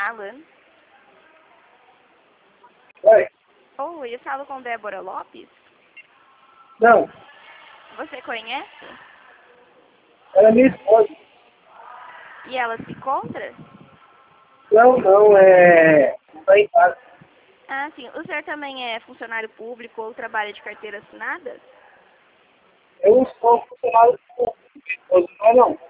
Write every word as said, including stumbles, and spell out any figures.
falando? Oi? Oi, eu falo com Débora Lopes? Não, Você conhece? ela é minha esposa. E ela se encontra? Não, não, é... Não tá em casa. Ah, sim. O senhor também é funcionário público ou trabalha de carteira assinada? Eu sou funcionário público, minha esposa não é não.